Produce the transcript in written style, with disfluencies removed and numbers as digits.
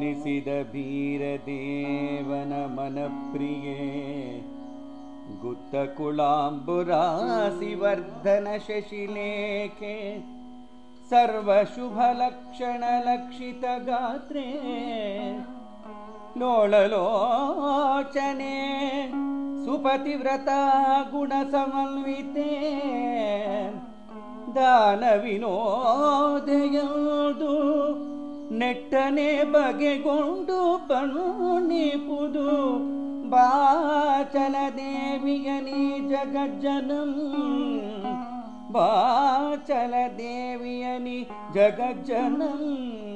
ಎನಿಸಿದ ಬೀರದೇವನ ಮನಪ್ರಿಯೆ ಗುತ್ತ ಕುಳಾಂಬುರಾಸಿ ವರ್ಧನ ಶಶಿಲೇಖೆ ಸರ್ವಶುಭ ಲಕ್ಷಣ ಲಕ್ಷಿತ ಗಾತ್ರೆ ಲೋಳಲೋಚನೆ ಸುಪತಿವ್ರತ ಗುಣ ಸಮನ್ವಿತೆ ದಾನ ವಿನೋದೆಯುವುದು ನೆಟ್ಟನೆ ಬಗೆಗೊಂಡು ಬಣ್ಣಿಪುದು ಬಾಚಲ ದೇವಿಯ ನೀ ಜಗಜ್ಜನಂ ಬಾಚಲ ದೇವಿಯ ನೀ ಜಗಜ್ಜನಂ